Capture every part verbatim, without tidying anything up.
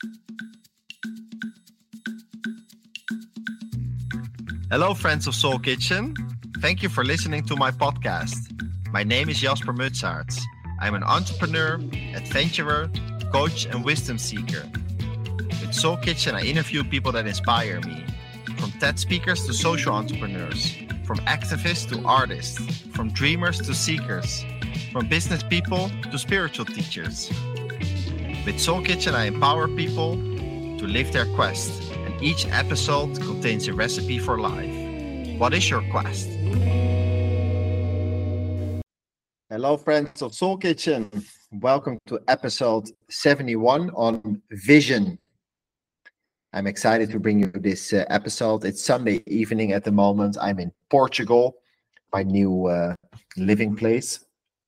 Hello, friends of Soul Kitchen. Thank you for listening to my podcast. My name is Jasper Mutsaerts. I'm an entrepreneur, adventurer, coach, and wisdom seeker. With Soul Kitchen, I interview people that inspire me, from TED speakers to social entrepreneurs, from activists to artists, from dreamers to seekers, from business people to spiritual teachers. With Soul Kitchen, I empower people to live their quest. Each episode contains a recipe for life. What is your quest? Hello, friends of Soul Kitchen. Welcome to episode seventy-one on vision. I'm excited to bring you this uh, episode. It's Sunday evening at the moment. I'm in Portugal, my new uh, living place,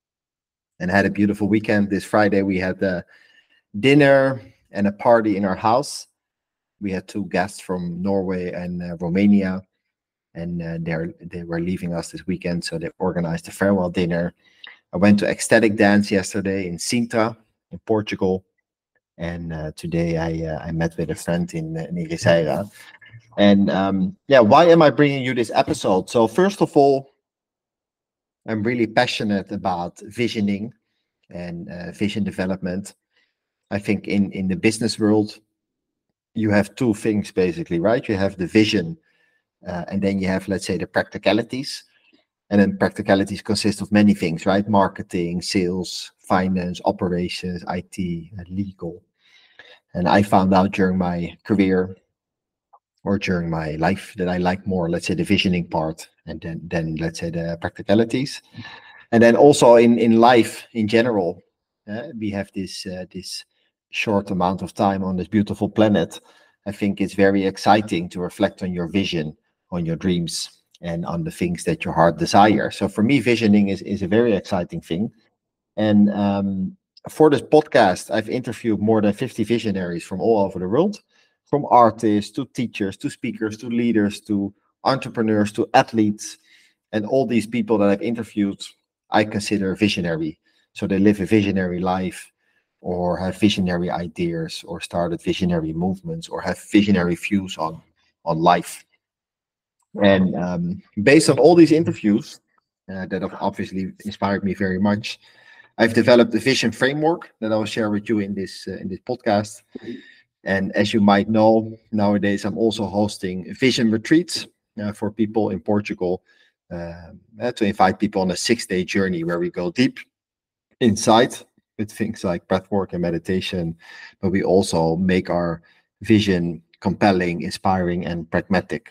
and had a beautiful weekend. This Friday we had a dinner and a party in our house. We had two guests from Norway and uh, Romania, and uh, they they were leaving us this weekend, so they organized a farewell dinner. I went to ecstatic dance yesterday in Sintra, in Portugal, and uh, today I uh, I met with a friend in, uh, in Ericeira. And um, yeah, why am I bringing you this episode? So first of all, I'm really passionate about visioning and uh, vision development. I think in in the business world, you have two things basically, right? You have the vision, uh, and then you have, let's say, the practicalities. And then practicalities consist of many things, right? Marketing, sales, finance, operations, I T, and legal. And I found out during my career or during my life that I like more, let's say, the visioning part, and then, then let's say, the practicalities. And then also in, in life in general, uh, we have this uh, this short amount of time on this beautiful planet. I think it's very exciting to reflect on your vision, on your dreams, and on the things that your heart desires. So for me, visioning is, is a very exciting thing. And um, for this podcast, I've interviewed more than fifty visionaries from all over the world, from artists to teachers to speakers to leaders to entrepreneurs to athletes. And all these people that I've interviewed, I consider visionary. So they live a visionary life, or have visionary ideas, or started visionary movements, or have visionary views on, on life. And um, based on all these interviews uh, that have obviously inspired me very much, I've developed a vision framework that I will share with you in this uh, in this podcast. And as you might know, nowadays I'm also hosting vision retreats uh, for people in Portugal uh, uh, to invite people on a six-day journey where we go deep inside with things like breathwork and meditation, but we also make our vision compelling, inspiring, and pragmatic.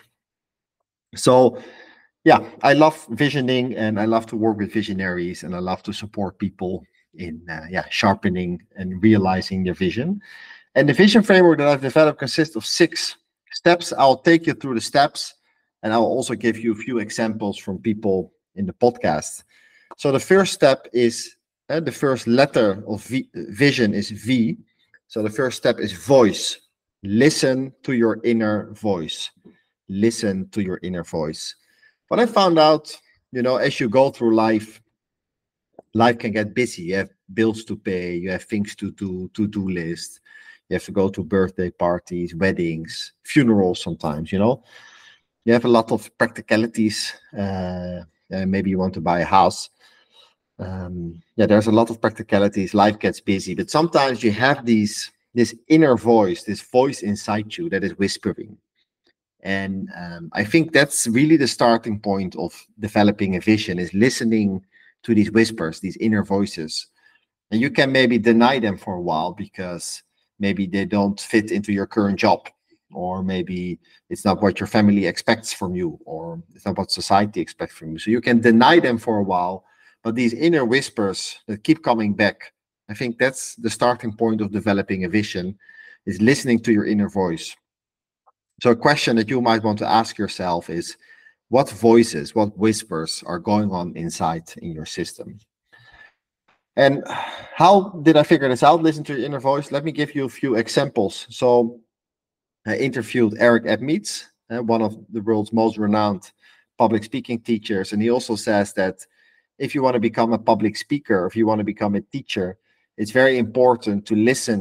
So, yeah, I love visioning, and I love to work with visionaries, and I love to support people in, uh, yeah, sharpening and realizing their vision. And the vision framework that I've developed consists of six steps. I'll take you through the steps, and I'll also give you a few examples from people in the podcast. So the first step is Uh, the first letter of v, vision is V. So the first step is voice. Listen to your inner voice. Listen to your inner voice. What I found out, you know, as you go through life, life can get busy. You have bills to pay. You have things to do, to-do list. You have to go to birthday parties, weddings, funerals sometimes, you know. You have a lot of practicalities. Uh, uh, maybe you want to buy a house. Um, yeah, there's a lot of practicalities. Life gets busy, but sometimes you have these this inner voice, this voice inside you that is whispering. And um, I think that's really the starting point of developing a vision, is listening to these whispers, these inner voices. And you can maybe deny them for a while because maybe they don't fit into your current job, or maybe it's not what your family expects from you, or it's not what society expects from you. So you can deny them for a while. But these inner whispers that keep coming back, I think that's the starting point of developing a vision, is listening to your inner voice. So a question that you might want to ask yourself is, what voices, what whispers are going on inside in your system? And how did I figure this out? Listen to your inner voice. Let me give you a few examples. So I interviewed Eric Edmeades, uh, one of the world's most renowned public speaking teachers. And he also says that if you want to become a public speaker, if you want to become a teacher, it's very important to listen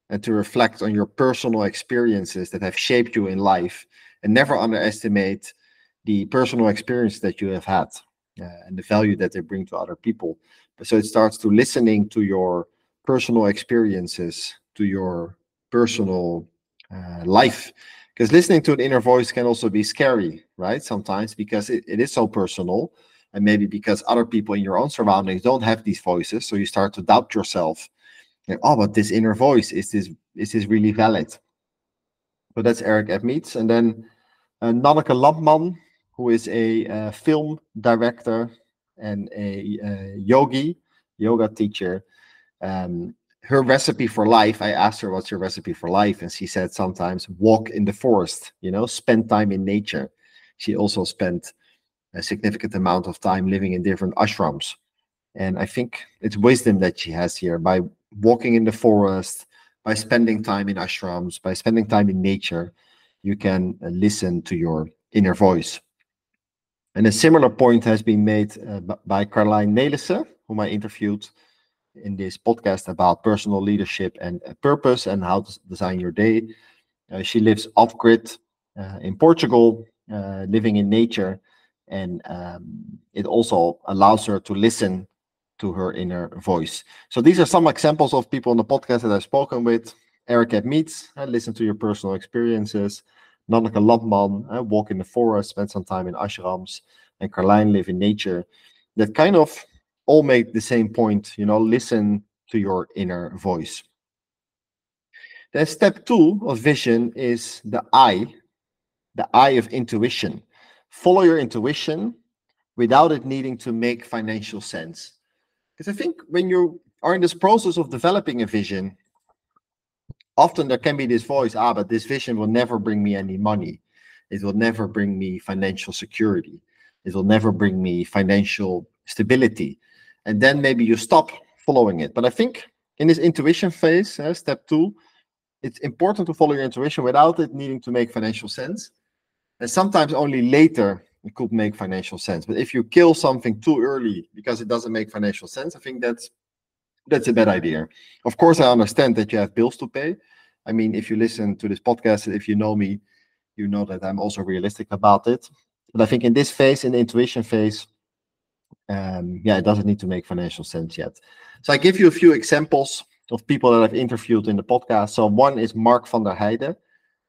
and to reflect on your personal experiences that have shaped you in life, and never underestimate the personal experience that you have had uh, and the value that they bring to other people. So it starts to listening to your personal experiences, to your personal uh, life. Because listening to an inner voice can also be scary, right? Sometimes because it, it is so personal, and maybe because other people in your own surroundings don't have these voices. So you start to doubt yourself. Like, oh, but this inner voice, is this is this really valid? So that's Eric Edmeades. And then uh, Nanneke Lampman, who is a uh, film director and a uh, yogi, yoga teacher. Um, her recipe for life, I asked her, what's your recipe for life? And she said, sometimes walk in the forest, you know, spend time in nature. She also spent a significant amount of time living in different ashrams. And I think it's wisdom that she has here by walking in the forest, by spending time in ashrams, by spending time in nature, you can uh, listen to your inner voice. And a similar point has been made uh, by Caroline Nelissen, whom I interviewed in this podcast about personal leadership and uh, purpose and how to design your day. Uh, she lives off-grid uh, in Portugal, uh, living in nature, and um, it also allows her to listen to her inner voice. So these are some examples of people on the podcast that I've spoken with. Eric Edmeades, uh, listen to your personal experiences. Nanneke Lampman, uh, walk in the forest, spend some time in ashrams. And Caroline, live in nature. That kind of all make the same point, you know, listen to your inner voice. Then step two of vision is the I, the I of intuition. Follow your intuition without it needing to make financial sense. Because I think when you are in this process of developing a vision, often there can be this voice, ah, but this vision will never bring me any money. It will never bring me financial security. It will never bring me financial stability. And then maybe you stop following it. But I think in this intuition phase, uh, step two, it's important to follow your intuition without it needing to make financial sense. And sometimes only later it could make financial sense. But if you kill something too early because it doesn't make financial sense, I think that's that's a bad idea. Of course, I understand that you have bills to pay. I mean, if you listen to this podcast, if you know me, you know that I'm also realistic about it. But I think in this phase, in the intuition phase, um, yeah, it doesn't need to make financial sense yet. So I give you a few examples of people that I've interviewed in the podcast. So one is Mark van der Heijden.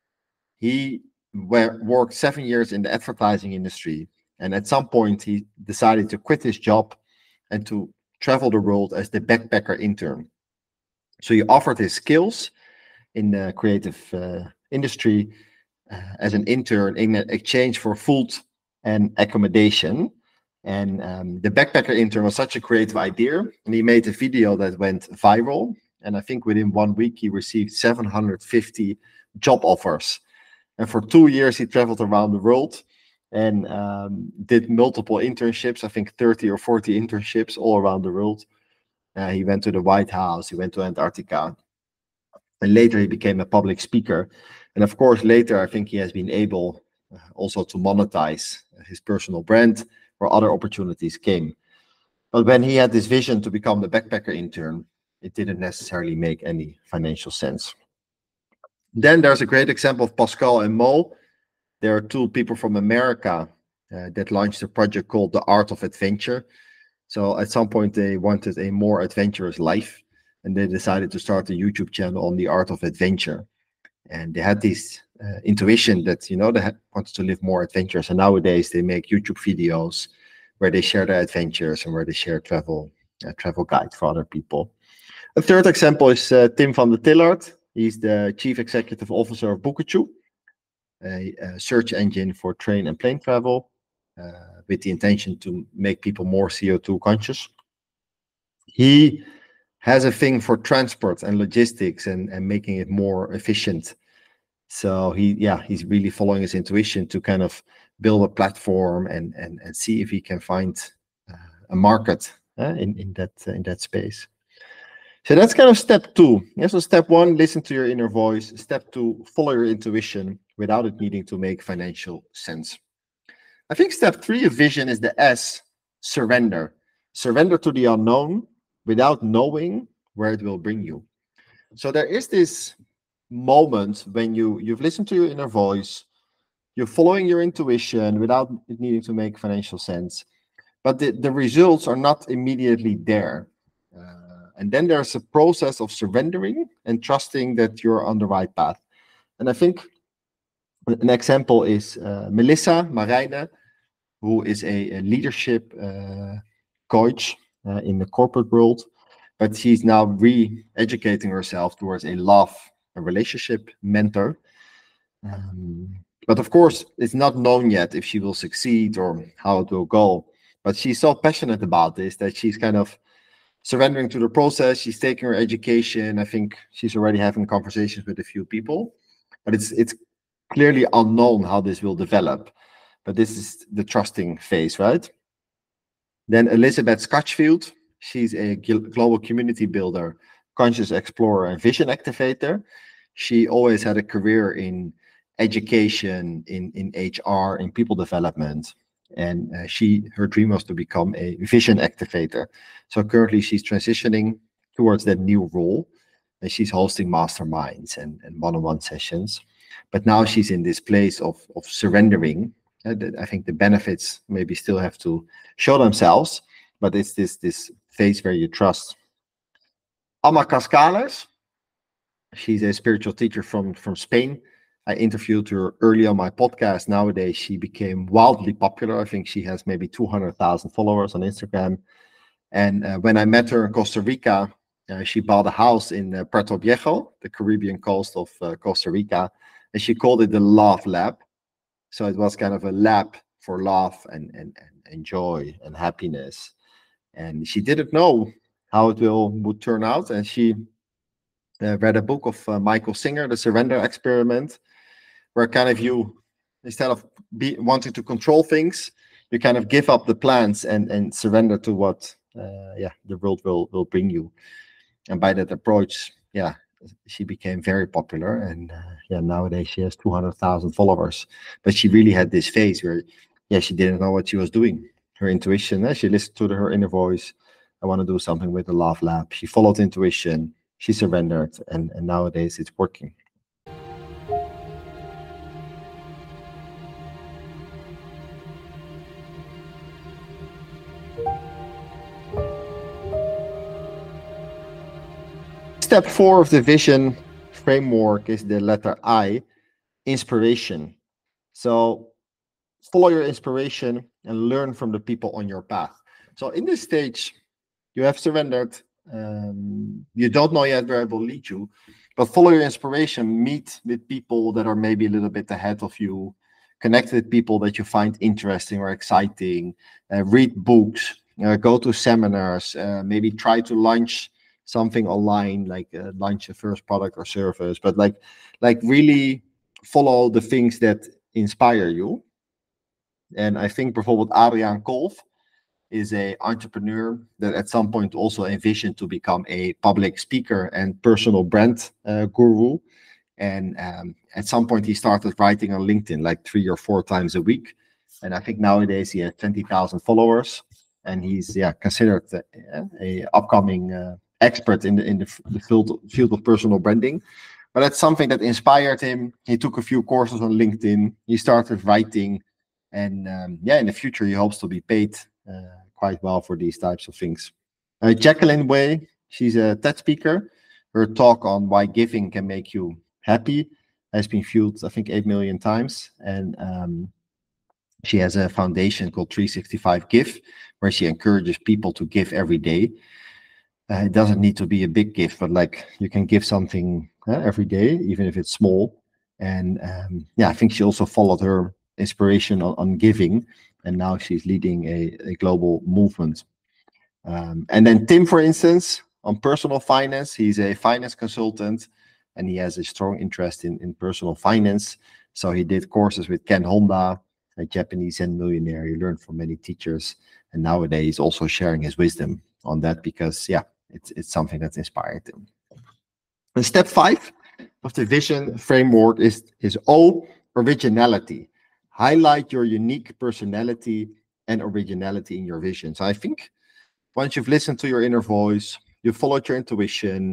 He worked seven years in the advertising industry. And at some point, he decided to quit his job and to travel the world as the backpacker intern. So he offered his skills in the creative uh, industry uh, as an intern in exchange for food and accommodation. And um, the backpacker intern was such a creative idea, and he made a video that went viral. And I think within one week, he received seven hundred fifty job offers. And for two years, he traveled around the world and um, did multiple internships, I think thirty or forty internships all around the world. Uh, he went to the White House, he went to Antarctica, and later he became a public speaker. And of course, later, I think he has been able uh, also to monetize his personal brand where other opportunities came. But when he had this vision to become the backpacker intern, it didn't necessarily make any financial sense. Then there's a great example of Pascal and Mo. There are two people from America uh, that launched a project called The Art of Adventure. So at some point they wanted a more adventurous life, and they decided to start a YouTube channel on The Art of Adventure. And they had this uh, intuition that, you know, they had, wanted to live more adventurous. And nowadays they make YouTube videos where they share their adventures and where they share travel uh, travel guides for other people. A third example is uh, Tim van der Tillard. He's the Chief Executive Officer of Bookachoo, a, a search engine for train and plane travel, uh, with the intention to make people more C O two conscious. He has a thing for transport and logistics and, and making it more efficient. So he, yeah, he's really following his intuition to kind of build a platform and and, and see if he can find uh, a market uh, in in that uh, in that space. So that's kind of step two. Yeah, so step one, listen to your inner voice. Step two, follow your intuition without it needing to make financial sense. I think step three of vision is the S, surrender. Surrender to the unknown without knowing where it will bring you. So there is this moment when you you've listened to your inner voice, you're following your intuition without it needing to make financial sense, but the, the results are not immediately there. Uh, and then there's a process of surrendering and trusting that you're on the right path. And I think an example is uh, Melissa Marijne, who is a, a leadership uh, coach uh, in the corporate world, but she's now re-educating herself towards a love, a relationship mentor. Um, but of course, it's not known yet if she will succeed or how it will go. But she's so passionate about this that she's kind of surrendering to the process. She's taking her education. I think she's already having conversations with a few people, but it's it's clearly unknown how this will develop. But this is the trusting phase, right? Then Elizabeth Scotchfield, she's a global community builder, conscious explorer, and vision activator. She always had a career in education, in, in H R, in people development. And uh, she, her dream was to become a vision activator. So currently she's transitioning towards that new role. And she's hosting masterminds and, and one-on-one sessions. But now she's in this place of, of surrendering. Uh, I think the benefits maybe still have to show themselves, but it's this, this phase where you trust. Alma Cascales, she's a spiritual teacher from, from Spain. I interviewed her early on my podcast. Nowadays, she became wildly popular. I think she has maybe two hundred thousand followers on Instagram. And uh, when I met her in Costa Rica, uh, she bought a house in uh, Puerto Viejo, the Caribbean coast of uh, Costa Rica, and she called it the Love Lab. So it was kind of a lab for love and, and, and joy and happiness. And she didn't know how it will would turn out. And she uh, read a book of uh, Michael Singer, The Surrender Experiment, where kind of you, instead of be, wanting to control things, you kind of give up the plans and, and surrender to what uh, yeah, the world will, will bring you. And by that approach, yeah, she became very popular. And uh, yeah, nowadays she has two hundred thousand followers. But she really had this phase where, yeah, she didn't know what she was doing. Her intuition, uh, she listened to the, her inner voice. I want to do something with the Love Lab. She followed intuition. She surrendered. And, and nowadays it's working. Step four of the vision framework is the letter I, inspiration. So follow your inspiration and learn from the people on your path. So in this stage, you have surrendered. Um, you don't know yet where it will lead you, but follow your inspiration. Meet with people that are maybe a little bit ahead of you. Connect with people that you find interesting or exciting. Uh, read books. Uh, go to seminars. Uh, maybe try to launch something online, like uh, launch a first product or service. But like, like really follow the things that inspire you. And I think, bijvoorbeeld, Adriaan Kolf is a entrepreneur that at some point also envisioned to become a public speaker and personal brand uh, guru. And um, at some point he started writing on LinkedIn like three or four times a week. And I think nowadays he has twenty thousand followers, and he's yeah considered a, a upcoming uh, expert in the in the, the field field of personal branding. But that's something that inspired him. He took a few courses on LinkedIn. He started writing, and um, yeah, in the future he hopes to be paid uh, quite well for these types of things. Uh, Jacqueline Way, she's a TED speaker. Her talk on why giving can make you happy has been viewed, I think, eight million times. And um, she has a foundation called three sixty-five Give, where she encourages people to give every day. Uh, it doesn't need to be a big gift, but like you can give something uh, every day, even if it's small. And um, yeah, I think she also followed her inspiration on, on giving, and now she's leading a, a global movement. Um, and then Tim, for instance, on personal finance, he's a finance consultant, and he has a strong interest in, in personal finance. So he did courses with Ken Honda, a Japanese Zen millionaire. He learned from many teachers, and nowadays he's also sharing his wisdom on that because, yeah, it's it's something that inspired him. And step five of the vision framework is, is O, originality. Highlight your unique personality and originality in your vision. So I think once you've listened to your inner voice, you followed your intuition,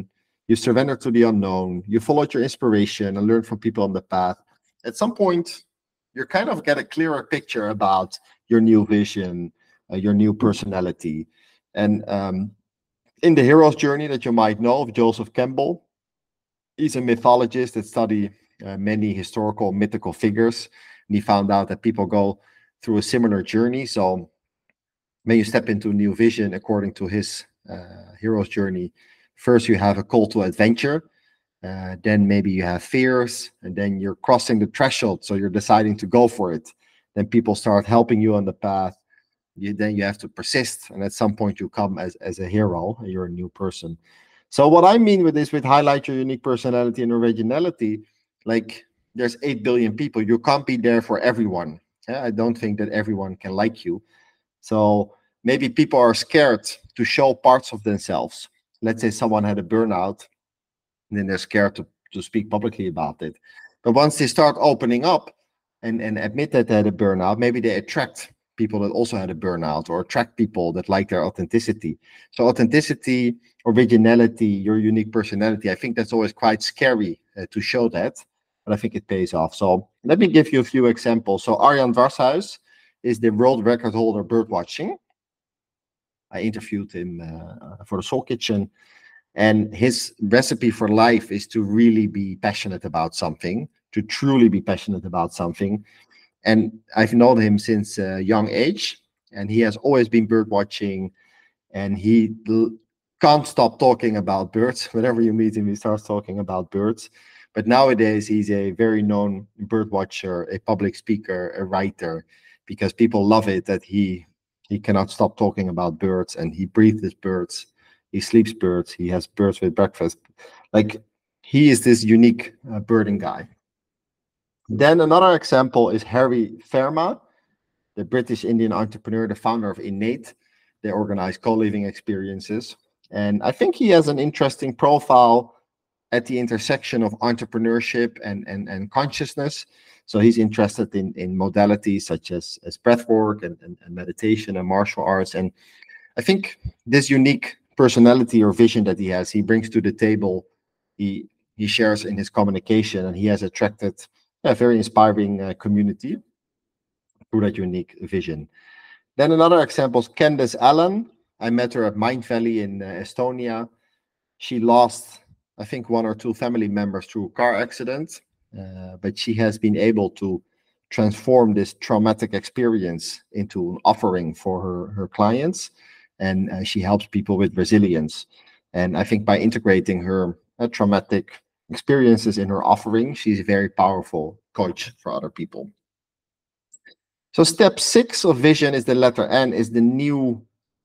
You surrender to the unknown. You followed your inspiration and learned from people on the path. At some point, you kind of get a clearer picture about your new vision, uh, your new personality. And um, in the hero's journey that you might know of Joseph Campbell, he's a mythologist that studied uh, many historical mythical figures. And he found out that people go through a similar journey. So when you step into a new vision, according to his uh, hero's journey, first you have a call to adventure. Uh, then maybe you have fears, and then you're crossing the threshold. So you're deciding to go for it. Then people start helping you on the path. You, then you have to persist. And at some point you come as, as a hero, and you're a new person. So what I mean with this, with highlight your unique personality and originality, like there's eight billion people. You can't be there for everyone. Yeah? I don't think that everyone can like you. So maybe people are scared to show parts of themselves. Let's say someone had a burnout, and then they're scared to, to speak publicly about it. But once they start opening up and, and admit that they had a burnout, maybe they attract people that also had a burnout, or attract people that like their authenticity. So authenticity, originality, your unique personality, I think that's always quite scary uh, to show that, but I think it pays off. So let me give you a few examples. So Arjan Dwarshuis is the world record holder bird watching. I interviewed him uh, for the Soul Kitchen. And his recipe for life is to really be passionate about something, to truly be passionate about something. And I've known him since a young age, and he has always been bird watching, and he can't stop talking about birds. Whenever you meet him, he starts talking about birds. But nowadays, he's a very known bird watcher, a public speaker, a writer, because people love it that he he cannot stop talking about birds, and he breathes birds. He sleeps birds. He has birds with breakfast. Like, he is this unique uh, birding guy. Then another example is Harry Verma, the British Indian entrepreneur, the founder of Innate. They organize co-living experiences. And I think he has an interesting profile at the intersection of entrepreneurship and, and, and consciousness. So he's interested in, in modalities such as, as breathwork and, and, and meditation and martial arts. And I think this unique personality or vision that he has, he brings to the table, he he shares in his communication, and he has attracted a very inspiring uh, community through that unique vision. Then another example is Candace Allen. I met her at Mind Valley in uh, Estonia. She lost, I think, one or two family members through a car accident, uh, but she has been able to transform this traumatic experience into an offering for her, her clients. And uh, she helps people with resilience. And I think by integrating her uh, traumatic experiences in her offering, she's a very powerful coach for other people. So step six of vision is the letter N, is the new,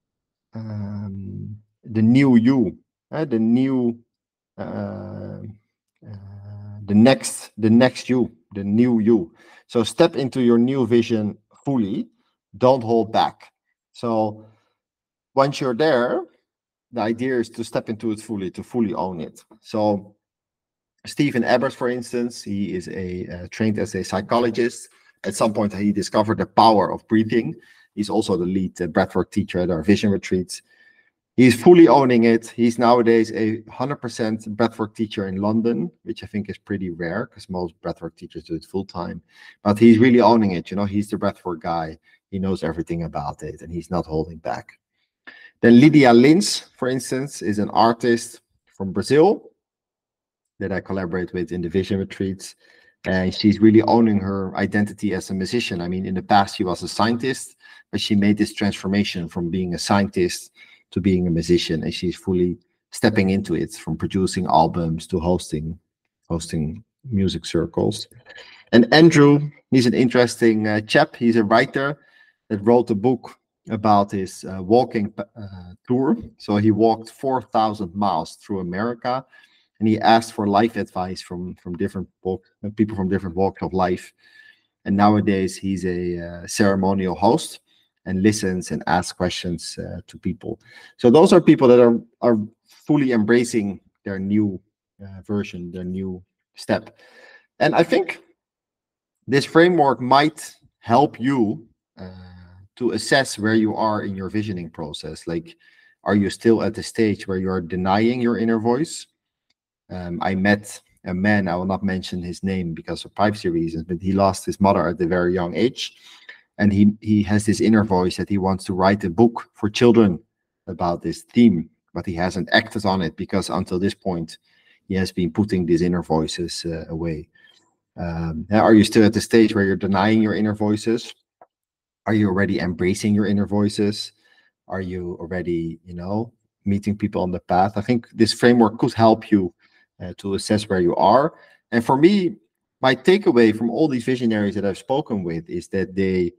um, the new you, uh, the new, uh, uh, the next, the next you, the new you. So step into your new vision fully. Don't hold back. So once you're there, the idea is to step into it fully, to fully own it. So Stephen Ebert, for instance, he is a uh, trained as a psychologist. At some point, he discovered the power of breathing. He's also the lead uh, breathwork teacher at our vision retreats. He's fully owning it. He's nowadays a one hundred percent breathwork teacher in London, which I think is pretty rare because most breathwork teachers do it full time. But he's really owning it. You know, he's the breathwork guy. He knows everything about it, and he's not holding back. Then Lydia Lins, for instance, is an artist from Brazil that I collaborate with in the vision retreats. And she's really owning her identity as a musician. I mean, in the past, she was a scientist, but she made this transformation from being a scientist to being a musician. And she's fully stepping into it, from producing albums to hosting, hosting music circles. And Andrew, he's an interesting uh, chap. He's a writer that wrote a book about his uh, walking uh, tour. So he walked four thousand miles through America, and he asked for life advice from from different walk, people from different walks of life. And nowadays he's a uh, ceremonial host and listens and asks questions uh, to people. So those are people that are are fully embracing their new uh, version, their new step. And I think this framework might help you uh, to assess where you are in your visioning process. Like, are you still at the stage where you are denying your inner voice? Um, I met a man, I will not mention his name because of privacy reasons, but he lost his mother at a very young age. And he, he has this inner voice that he wants to write a book for children about this theme, but he hasn't acted on it because until this point, he has been putting these inner voices uh, away. Um, are you still at the stage where you're denying your inner voices? Are you already embracing your inner voices? Are you already, you know, meeting people on the path? I think this framework could help you uh, to assess where you are. And for me, my takeaway from all these visionaries that I've spoken with is that they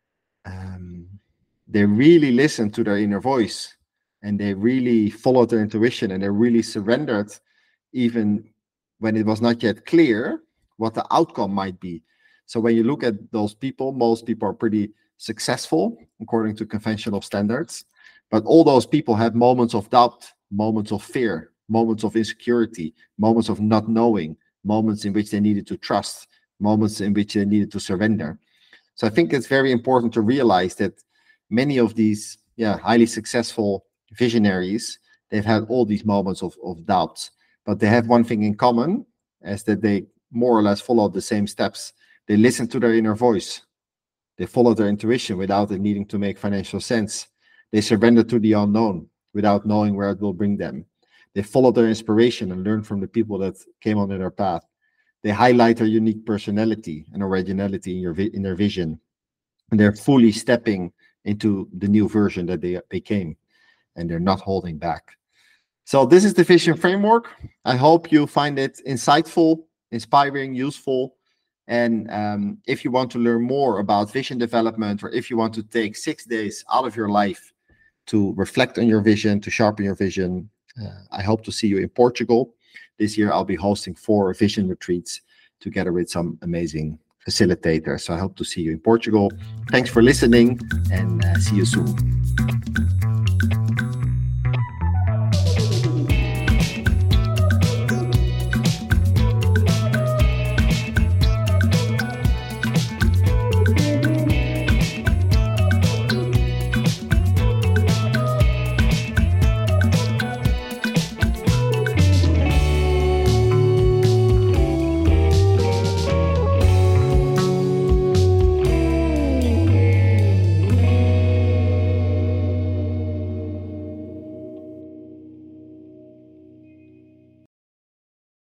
um, they really listened to their inner voice, and they really followed their intuition, and they really surrendered even when it was not yet clear what the outcome might be. So when you look at those people, most people are pretty successful according to conventional standards, but all those people have moments of doubt, moments of fear, moments of insecurity, moments of not knowing, moments in which they needed to trust, moments in which they needed to surrender. So I think it's very important to realize that many of these yeah, highly successful visionaries, they've had all these moments of, of doubts, but they have one thing in common, as that they more or less follow the same steps. They listen to their inner voice. They follow their intuition without it needing to make financial sense. They surrender to the unknown without knowing where it will bring them. They follow their inspiration and learn from the people that came on their path. They highlight their unique personality and originality in, your vi- in their vision. And they're fully stepping into the new version that they became. And they're not holding back. So this is the Vision Framework. I hope you find it insightful, inspiring, useful. And um, if you want to learn more about vision development, or if you want to take six days out of your life to reflect on your vision, to sharpen your vision, uh, I hope to see you in Portugal. This year, I'll be hosting four vision retreats together with some amazing facilitators. So I hope to see you in Portugal. Thanks for listening, and uh, see you soon.